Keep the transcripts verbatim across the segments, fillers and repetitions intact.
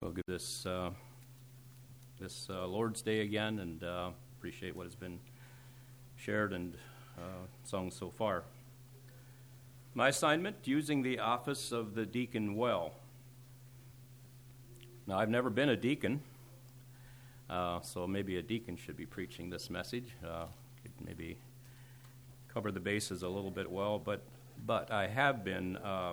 So good this uh, this uh, Lord's Day again, and uh, appreciate what has been shared and uh, sung so far. My assignment, using the office of the deacon well. Now, I've never been a deacon, uh, so maybe a deacon should be preaching this message. Uh, could maybe cover the bases a little bit well, but but I have been uh,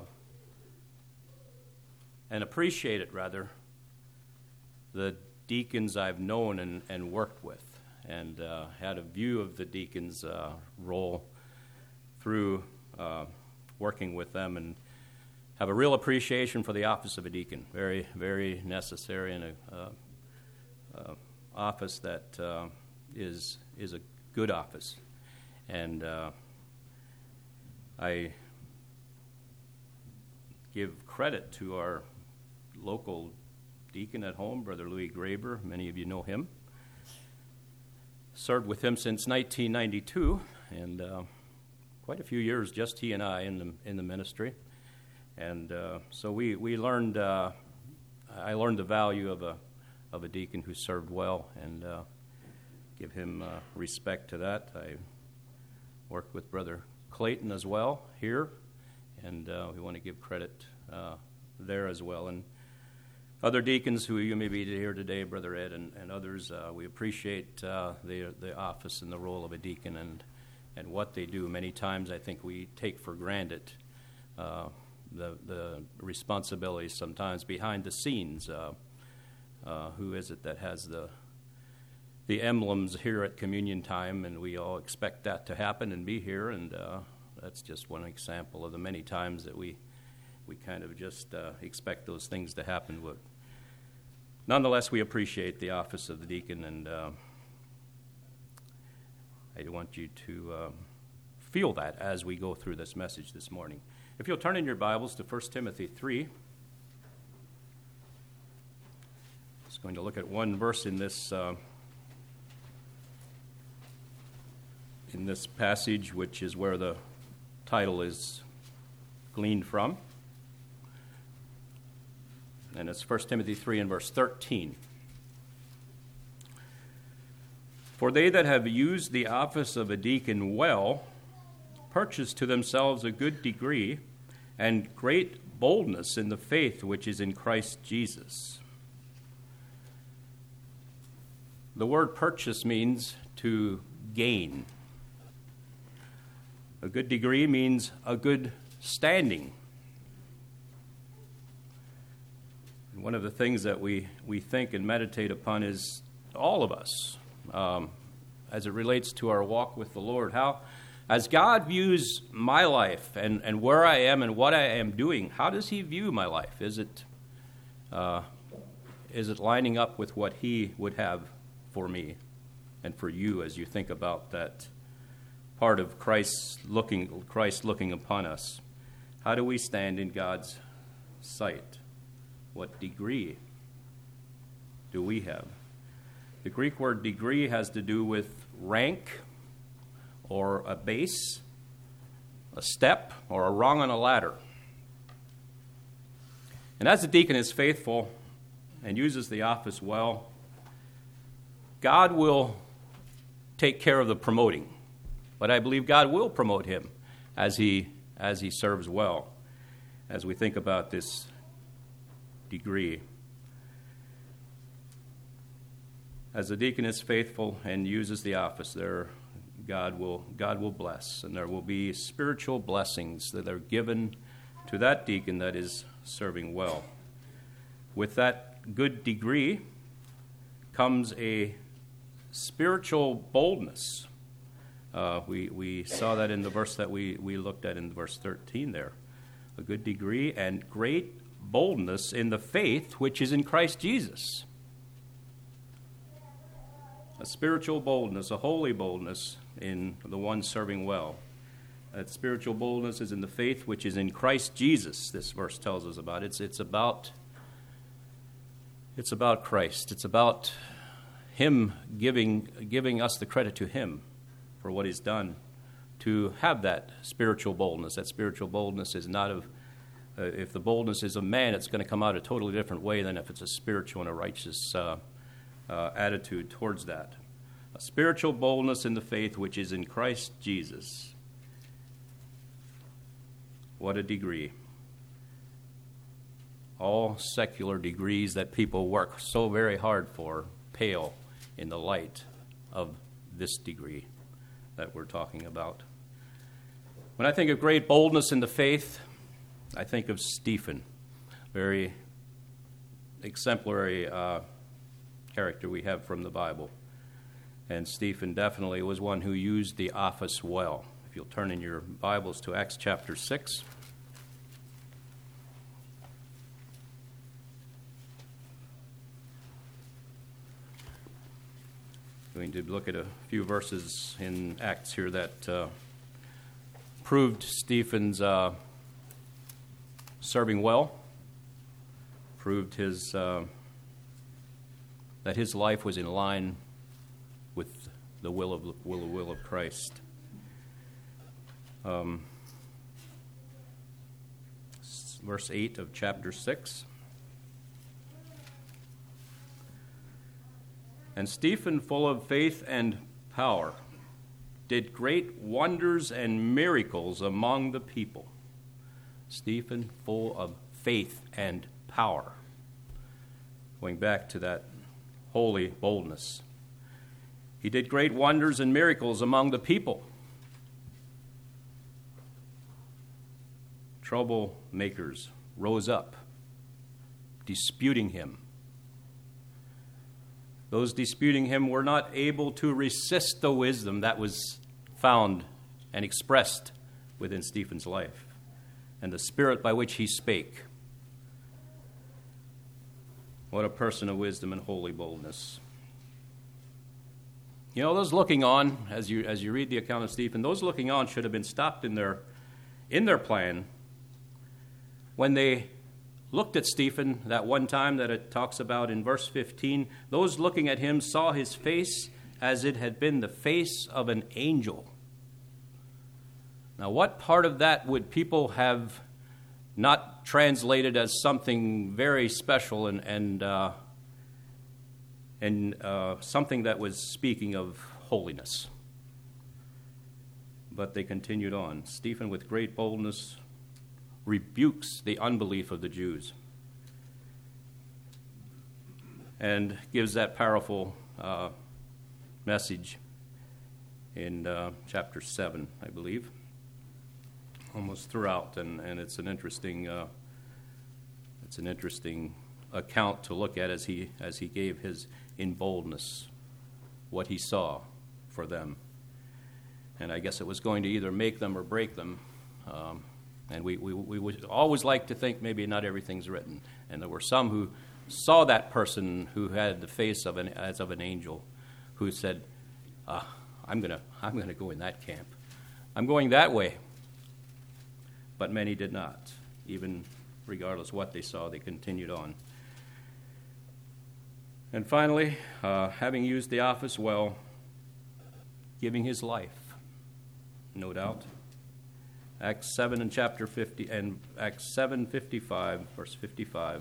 and appreciate it rather the deacons I've known and, and worked with, and uh, had a view of the deacons' uh, role through uh, working with them, and have a real appreciation for the office of a deacon. Very, very necessary, and a uh, uh, office that uh, is is a good office. And uh, I give credit to our local deacon at home, Brother Louis Graber. Many of you know him. Served with him since nineteen ninety-two, and uh, quite a few years, just he and I in the in the ministry. And uh, so we we learned. Uh, I learned the value of a of a deacon who served well, and uh, give him uh, respect to that. I worked with Brother Clayton as well here, and uh, we want to give credit uh, there as well. And other deacons who you may be here today, Brother Ed and, and others, uh, we appreciate uh, the the office and the role of a deacon and and what they do. Many times I think we take for granted uh, the the responsibilities sometimes behind the scenes. Uh, uh, who is it that has the the emblems here at communion time, and we all expect that to happen and be here, and uh, that's just one example of the many times that we we kind of just uh, expect those things to happen. But nonetheless, we appreciate the office of the deacon, and uh, I want you to uh, feel that as we go through this message this morning. If you'll turn in your Bibles to First Timothy three, just going to look at one verse in this uh, in this passage, which is where the title is gleaned from. And it's First Timothy three and verse thirteen. For they that have used the office of a deacon well purchase to themselves a good degree and great boldness in the faith which is in Christ Jesus. The word purchase means to gain. A good degree means a good standing. And one of the things that we, we think and meditate upon is all of us, um, as it relates to our walk with the Lord. How, as God views my life and, and where I am and what I am doing, how does He view my life? Is it uh, is it lining up with what He would have for me and for you as you think about that part of Christ looking Christ looking upon us? How do we stand in God's sight? What degree do we have? The Greek word degree has to do with rank or a base, a step, or a rung on a ladder. And as the deacon is faithful and uses the office well, God will take care of the promoting. But I believe God will promote him as he as he serves well, as we think about this degree. As the deacon is faithful and uses the office, there God will God will bless, and there will be spiritual blessings that are given to that deacon that is serving well. With that good degree comes a spiritual boldness. Uh, we, we saw that in the verse that we, we looked at in verse thirteen there. A good degree and great boldness in the faith which is in Christ Jesus. A spiritual boldness, a holy boldness in the one serving well. That spiritual boldness is in the faith which is in Christ Jesus, this verse tells us about. It's, it's about it's about Christ. It's about Him giving giving us the credit to Him for what He's done to have that spiritual boldness. That spiritual boldness is not of Uh, if the boldness is of man, it's going to come out a totally different way than if it's a spiritual and a righteous uh, uh, attitude towards that. A spiritual boldness in the faith which is in Christ Jesus. What a degree. All secular degrees that people work so very hard for pale in the light of this degree that we're talking about. When I think of great boldness in the faith, I think of Stephen, very exemplary uh, character we have from the Bible. And Stephen definitely was one who used the office well. If you'll turn in your Bibles to Acts chapter six. Going to look at a few verses in Acts here that uh, proved Stephen's uh, serving well, proved his uh, that his life was in line with the will of will will of Christ. Um, verse eight of chapter six. And Stephen, full of faith and power, did great wonders and miracles among the people. Stephen, full of faith and power. Going back to that holy boldness. He did great wonders and miracles among the people. Troublemakers rose up, disputing him. Those disputing him were not able to resist the wisdom that was found and expressed within Stephen's life and the spirit by which he spake. What a person of wisdom and holy boldness. You know, those looking on, as you as you read the account of Stephen, those looking on should have been stopped in their in their plan when they looked at Stephen that one time that it talks about in verse fifteen. Those looking at him saw his face as it had been the face of an angel. Now, what part of that would people have not translated as something very special and and uh, and uh, something that was speaking of holiness? But they continued on. Stephen, with great boldness, rebukes the unbelief of the Jews and gives that powerful uh, message in uh, chapter seven, I believe, almost throughout, and, and it's an interesting uh, it's an interesting account to look at as he as he gave his in boldness what he saw for them, and I guess it was going to either make them or break them. Um, And we, we, we would always like to think maybe not everything's written. And there were some who saw that person who had the face of an, as of an angel, who said, ah, I'm gonna I'm gonna go in that camp. I'm going that way. But many did not. Even regardless of what they saw, they continued on. And finally, uh, having used the office well, giving his life, no doubt. Acts seven and chapter fifty and Acts seven fifty-five, verse fifty-five.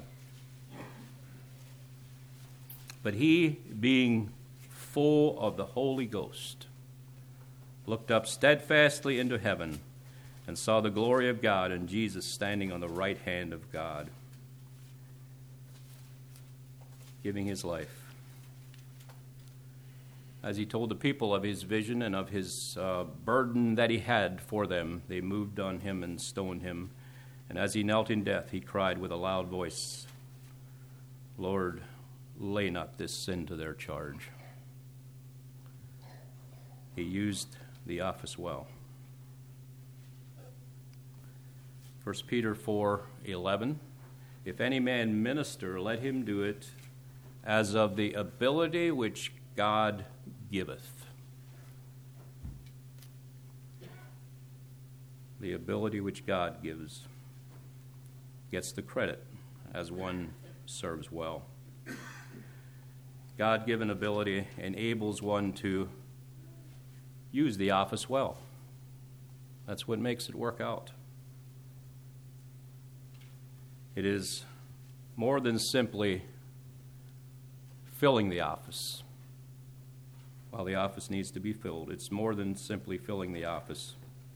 But he, being full of the Holy Ghost, looked up steadfastly into heaven and saw the glory of God and Jesus standing on the right hand of God, giving his life. As he told the people of his vision and of his uh, burden that he had for them, they moved on him and stoned him. And as he knelt in death, he cried with a loud voice, Lord, lay not this sin to their charge. He used the office well. First Peter four eleven. If any man minister, let him do it as of the ability which God giveth. The ability which God gives gets the credit as one serves well. God-given ability enables one to use the office well. That's what makes it work out. It is more than simply filling the office. While the office needs to be filled, it's more than simply filling the office.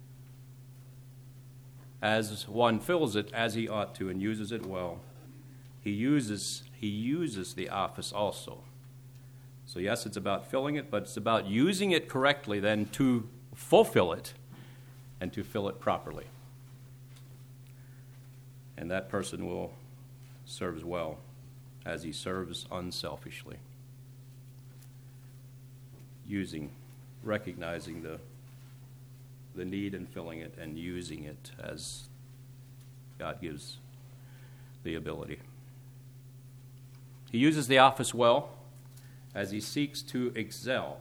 As one fills it as he ought to and uses it well, he uses he uses the office also. So yes, it's about filling it, but it's about using it correctly then to fulfill it and to fill it properly. And that person will serve as well as he serves unselfishly. Using, recognizing the the need and filling it and using it as God gives the ability. He uses the office well as he seeks to excel.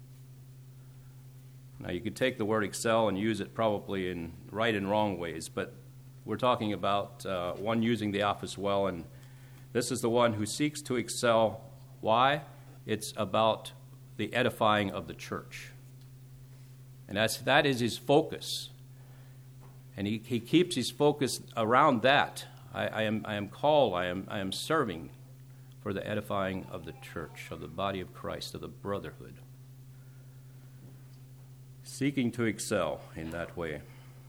Now you could take the word excel and use it probably in right and wrong ways, but we're talking about uh, one using the office well, and this is the one who seeks to excel. Why? It's about the edifying of the church. And that's, that is his focus. And he, he keeps his focus around that. I, I am I am called, I am I am serving for the edifying of the church, of the body of Christ, of the brotherhood. Seeking to excel in that way.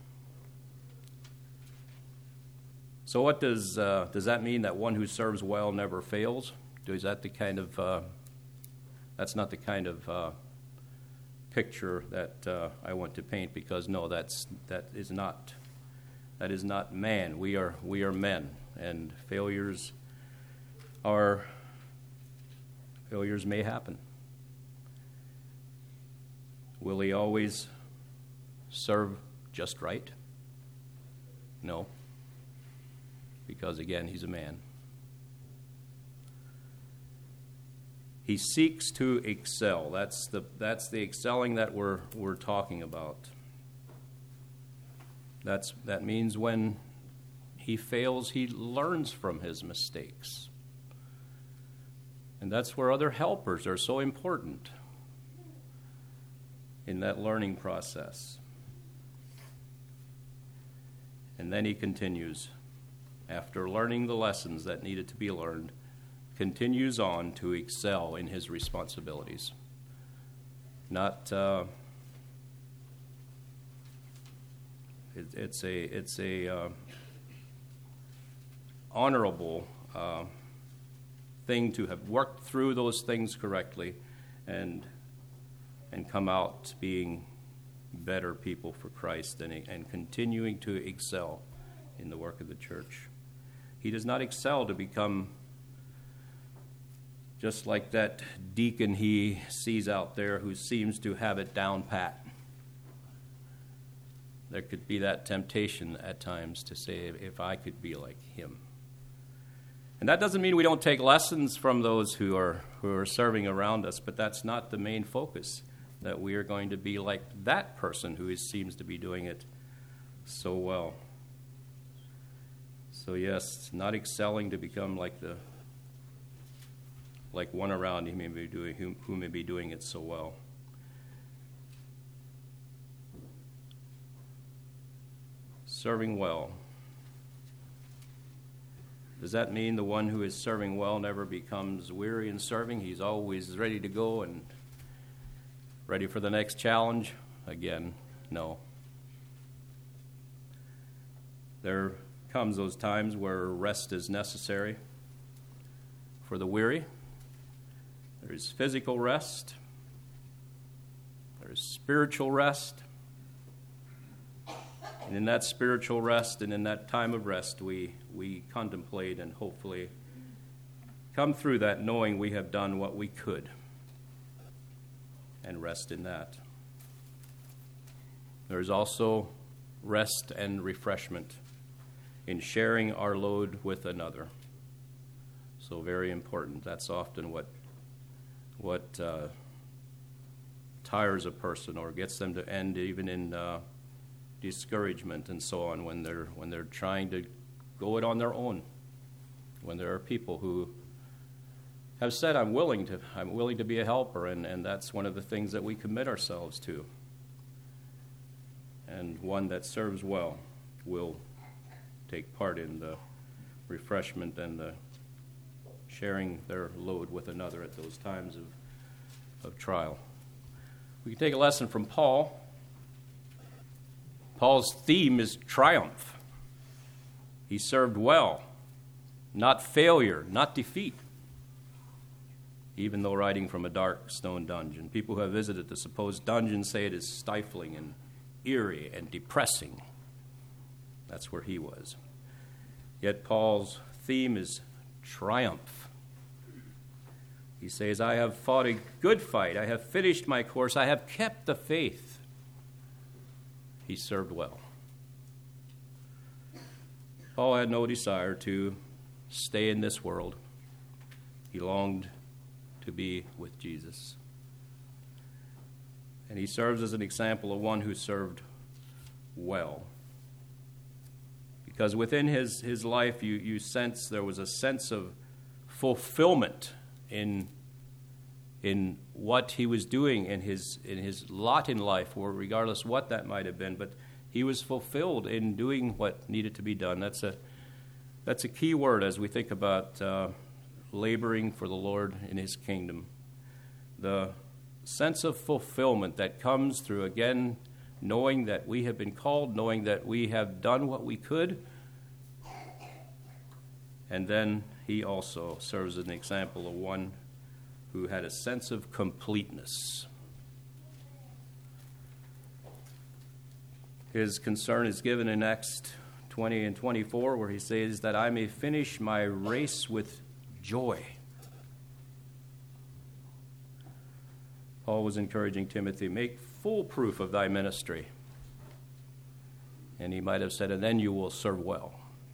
So what does uh, does that mean, that one who serves well never fails? Is that the kind of uh, that's not the kind of uh, picture that uh, I want to paint, because no, that's that is not that is not man. We are we are men, and failures are failures may happen. Will he always serve just right? No, because again, he's a man. He seeks to excel. That's the that's the excelling that we're we're talking about. That's that means when he fails, he learns from his mistakes. And that's where other helpers are so important in that learning process. And then he continues, after learning the lessons that needed to be learned, continues on to excel in his responsibilities. Not uh, it, it's a it's a uh, honorable uh, thing to have worked through those things correctly, and and come out being better people for Christ, and and continuing to excel in the work of the church. He does not excel to become just like that deacon he sees out there who seems to have it down pat. There could be that temptation at times to say, if I could be like him. And that doesn't mean we don't take lessons from those who are who are serving around us, but that's not the main focus, that we are going to be like that person who is, seems to be doing it so well. So yes, not excelling to become like the like one around him may be doing, who, who may be doing it so well. Serving well. Does that mean the one who is serving well never becomes weary in serving? He's always ready to go and ready for the next challenge? Again, no. There comes those times where rest is necessary for the weary. There is physical rest. There is spiritual rest. And in that spiritual rest and in that time of rest, we, we contemplate and hopefully come through that knowing we have done what we could, and rest in that. There is also rest and refreshment in sharing our load with another. So very important. That's often what what uh, tires a person or gets them to end even in uh, discouragement and so on, when they're when they're trying to go it on their own. When there are people who have said, I'm willing to I'm willing to be a helper, and, and that's one of the things that we commit ourselves to. And one that serves well will take part in the refreshment and the sharing their load with another at those times of, of trial. We can take a lesson from Paul. Paul's theme is triumph. He served well, not failure, not defeat, even though riding from a dark stone dungeon. People who have visited the supposed dungeon say it is stifling and eerie and depressing. That's where he was. Yet Paul's theme is triumph. He says, I have fought a good fight. I have finished my course. I have kept the faith. He served well. Paul had no desire to stay in this world. He longed to be with Jesus. And he serves as an example of one who served well. Because within his, his life, you, you sense there was a sense of fulfillment in, in what he was doing in his, in his lot in life, or regardless what that might have been. But he was fulfilled in doing what needed to be done. That's a, that's a key word as we think about uh, laboring for the Lord in his kingdom. The sense of fulfillment that comes through, again, knowing that we have been called, knowing that we have done what we could. And then he also serves as an example of one who had a sense of completeness. His concern is given in Acts twenty and twenty-four, where he says that I may finish my race with joy. Paul was encouraging Timothy, make full proof of thy ministry. And he might have said, and then you will serve well.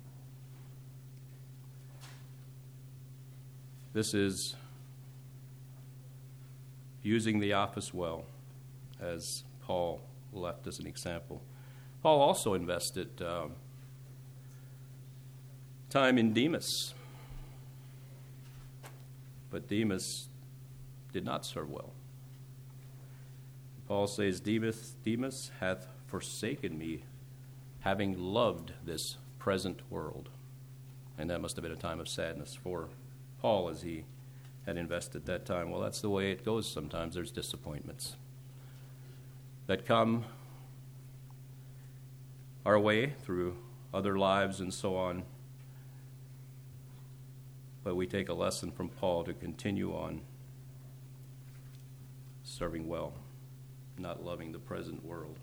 This is using the office well, as Paul left as an example. Paul also invested um, time in Demas. But Demas did not serve well. Paul says, Demas, Demas hath forsaken me, having loved this present world. And that must have been a time of sadness for Paul as he had invested that time. Well, that's the way it goes sometimes. There's disappointments that come our way through other lives and so on. But we take a lesson from Paul to continue on serving well, not loving the present world.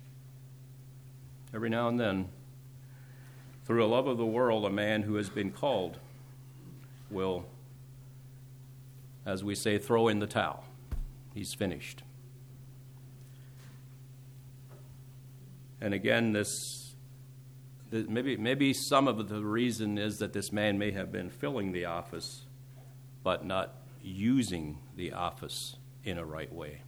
Every now and then, through a love of the world, a man who has been called will, as we say, throw in the towel. He's finished. And again, this, this maybe maybe some of the reason is that this man may have been filling the office, but not using the office in a right way.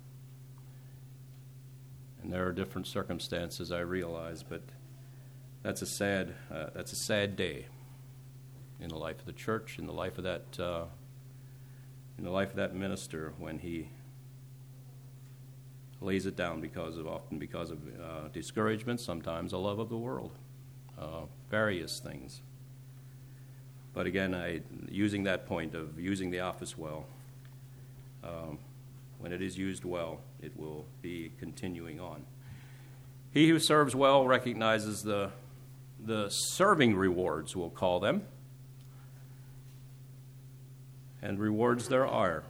And there are different circumstances, I realize, but that's a sad uh, that's a sad day in the life of the church, in the life of that uh, in the life of that minister, when he lays it down because of often because of uh, discouragement, sometimes a love of the world, uh, various things. But again, I using that point of using the office well. Um, When it is used well, it will be continuing on. He who serves well recognizes the, the serving rewards, we'll call them. And rewards there are.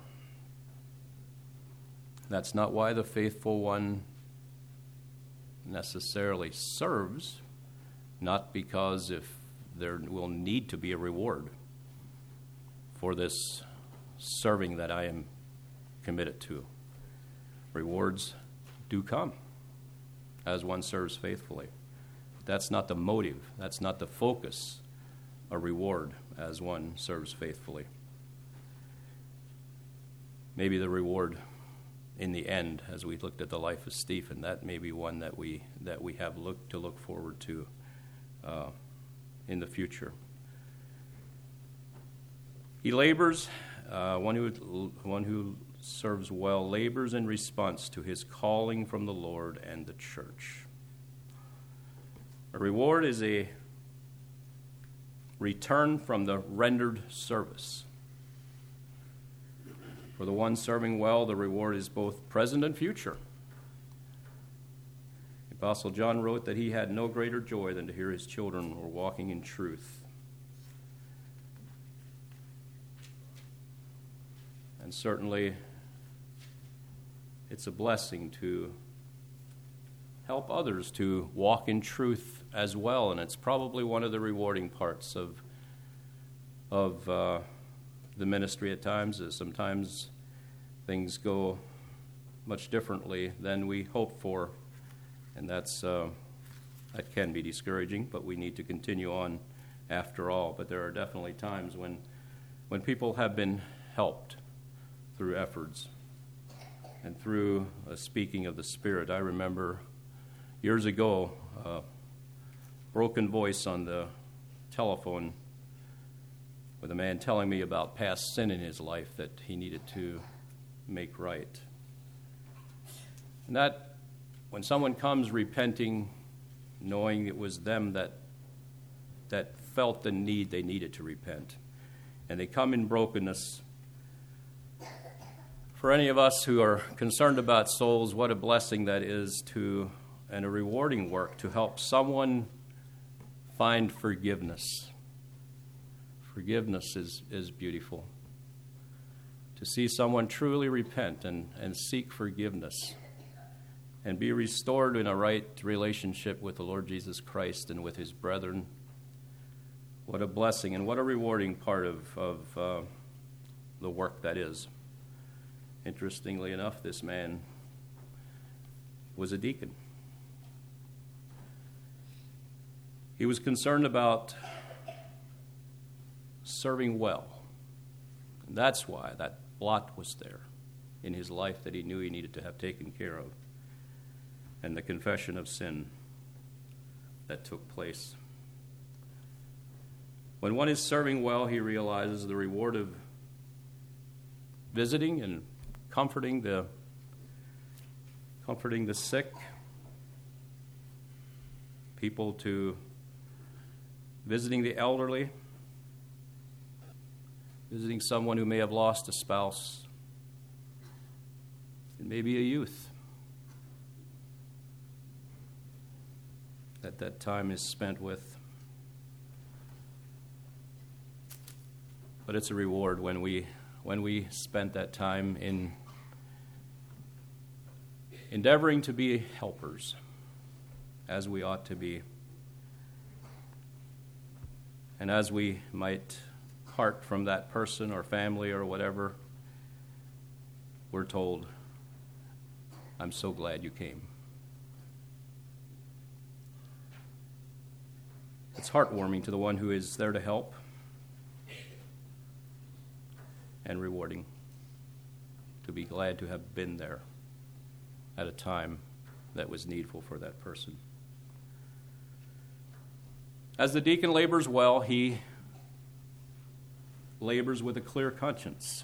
That's not why the faithful one necessarily serves, not because if there will need to be a reward for this serving that I am committed to. Rewards do come as one serves faithfully. That's not the motive. That's not the focus, a reward as one serves faithfully. Maybe the reward in the end, as we looked at the life of Stephen, that may be one that we that we have looked to look forward to uh, in the future. He labors, uh, one who one who serves well, labors in response to his calling from the Lord and the church. A reward is a return from the rendered service. For the one serving well, the reward is both present and future. The Apostle John wrote that he had no greater joy than to hear his children were walking in truth. And certainly, it's a blessing to help others to walk in truth as well, and it's probably one of the rewarding parts of of uh, the ministry at times. Is sometimes things go much differently than we hope for, and that's uh, that can be discouraging. But we need to continue on after all. But there are definitely times when when people have been helped through efforts and through a speaking of the Spirit. I remember years ago, a broken voice on the telephone with a man telling me about past sin in his life that he needed to make right. And that, when someone comes repenting, knowing it was them that that felt the need they needed to repent, and they come in brokenness, for any of us who are concerned about souls, what a blessing that is to, and a rewarding work to help someone find forgiveness. Forgiveness is, is beautiful. To see someone truly repent and, and seek forgiveness and be restored in a right relationship with the Lord Jesus Christ and with his brethren. What a blessing and what a rewarding part of, of uh, the work that is. Interestingly enough, this man was a deacon. He was concerned about serving well. And that's why that blot was there in his life that he knew he needed to have taken care of, and the confession of sin that took place. When one is serving well, he realizes the reward of visiting and comforting the comforting the sick, people to visiting the elderly, visiting someone who may have lost a spouse, and maybe a youth. That that time is spent with. But it's a reward when we when we spent that time in endeavoring to be helpers, as we ought to be. And as we might part from that person or family or whatever, we're told, I'm so glad you came. It's heartwarming to the one who is there to help, and rewarding to be glad to have been there at a time that was needful for that person. As the deacon labors well, he labors with a clear conscience.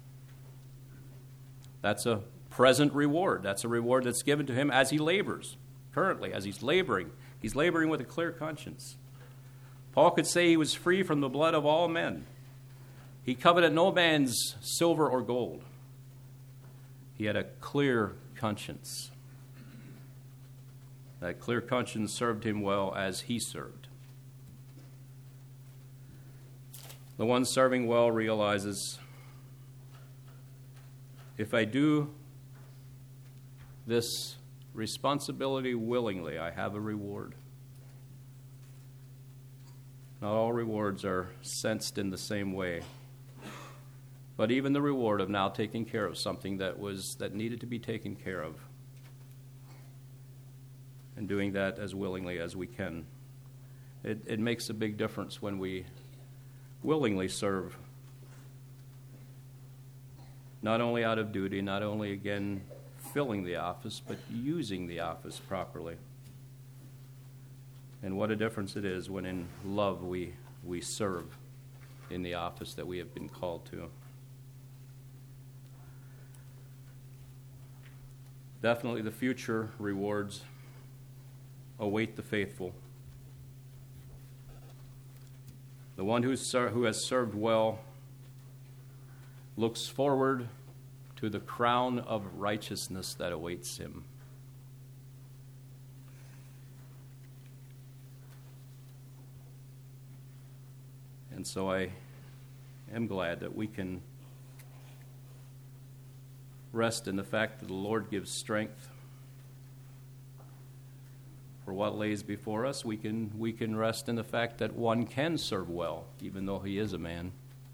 That's a present reward. That's a reward that's given to him as he labors. Currently, as he's laboring, he's laboring with a clear conscience. Paul could say he was free from the blood of all men. He coveted no man's silver or gold. He had a clear conscience. That clear conscience served him well as he served. The one serving well realizes, if I do this responsibility willingly, I have a reward. Not all rewards are sensed in the same way. But even the reward of now taking care of something that was that needed to be taken care of, and doing that as willingly as we can, it, it makes a big difference when we willingly serve, not only out of duty, not only, again, filling the office, but using the office properly. And what a difference it is when in love we, we serve in the office that we have been called to. Definitely the future rewards await the faithful. The one who, ser- who has served well looks forward to the crown of righteousness that awaits him. And so I am glad that we can rest in the fact that the Lord gives strength for what lays before us. We can we can rest in the fact that one can serve well, even though he is a man,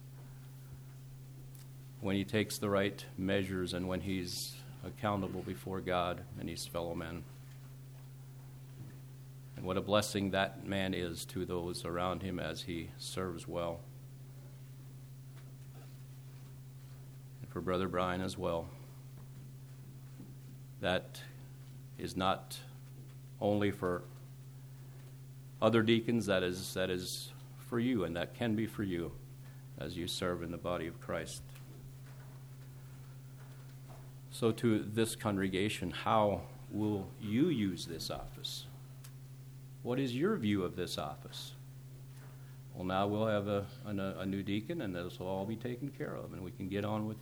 when he takes the right measures and when he's accountable before God and his fellow men. And what a blessing that man is to those around him as he serves well. And for Brother Brian as well. That is not only for other deacons, that is that is for you, and that can be for you as you serve in the body of Christ. So to this congregation, how will you use this office? What is your view of this office? Well, now we'll have a, a, a new deacon, and this will all be taken care of, and we can get on with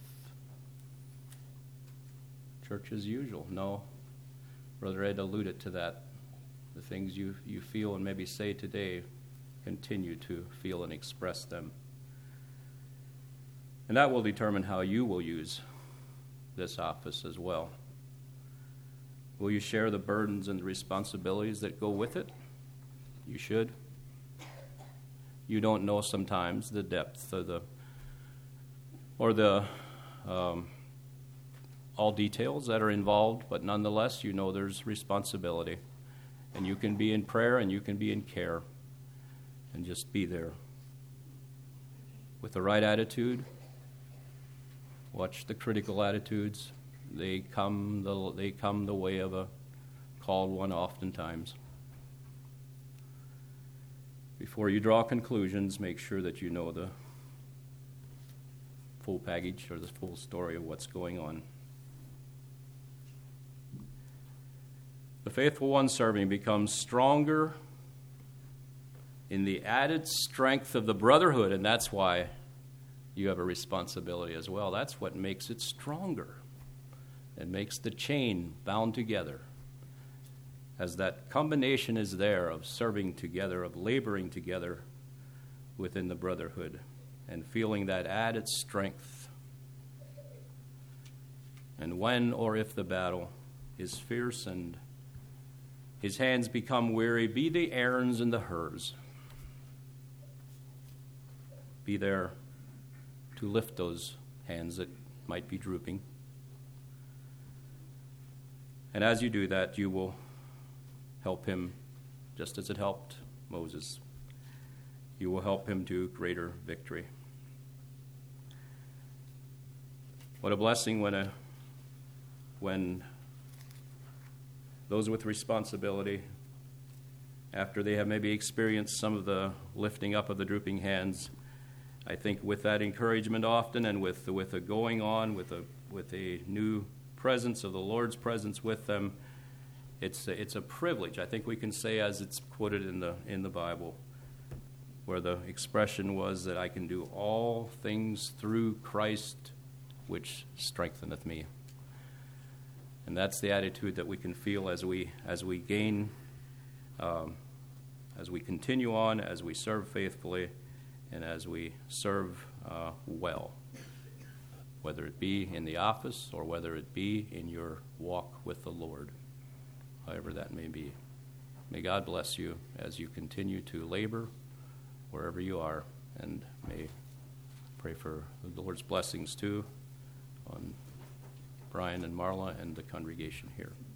church as usual. No, Brother Ed alluded to that. The things you, you feel and maybe say today, continue to feel and express them. And that will determine how you will use this office as well. Will you share the burdens and the responsibilities that go with it? You should. You don't know sometimes the depth of the or the um, all details that are involved, but nonetheless, you know there's responsibility. And you can be in prayer and you can be in care and just be there. With the right attitude, watch the critical attitudes. They come the, they come the way of a called one oftentimes. Before you draw conclusions, make sure that you know the full package or the full story of what's going on. The faithful one serving becomes stronger in the added strength of the brotherhood, and that's why you have a responsibility as well. That's what makes it stronger. It makes the chain bound together. As that combination is there of serving together, of laboring together within the brotherhood, and feeling that added strength. And when or if the battle is fierce and his hands become weary, be the Aaron's and the Hurs. Be there to lift those hands that might be drooping. And as you do that, you will help him just as it helped Moses. You will help him to greater victory. What a blessing when a when those with responsibility, after they have maybe experienced some of the lifting up of the drooping hands, I think with that encouragement often and with with a going on, with a with a new presence of the Lord's presence with them, it's a, it's a privilege. I think we can say, as it's quoted in the in the Bible, where the expression was that I can do all things through Christ, which strengtheneth me. And that's the attitude that we can feel as we as we gain, um, as we continue on, as we serve faithfully, and as we serve uh, well, whether it be in the office or whether it be in your walk with the Lord, however that may be. May God bless you as you continue to labor wherever you are, and may pray for the Lord's blessings too on Brian and Marla and the congregation here.